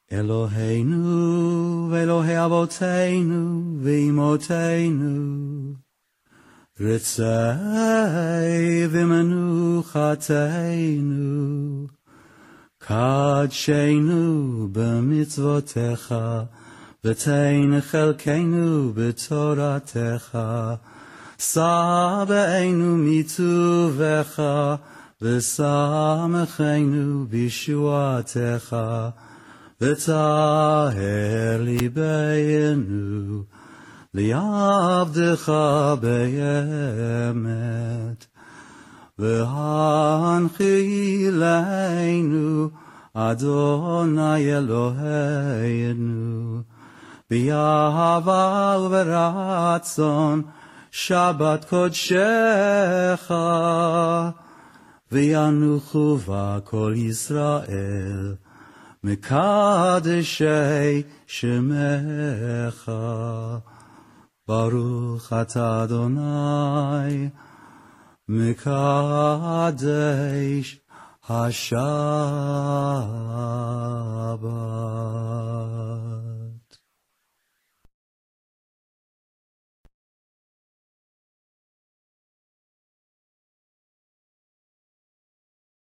Eloheinu ואלוהי אבותינו ואמותינו, רצי ומנוחתנו, קדשנו במצוותיך, ותן חלקנו בתורתך, שא בנו מטובך, ושמחנו בישועתך, וטהר ליבנו לעבדך באמת, והנחילנו אדוני אלוהינו באהבה וברצון שבת קודשך, וינוחו בה כל ישראל מקדשי שמך. ברוך אתה אדוני מקדש השבת.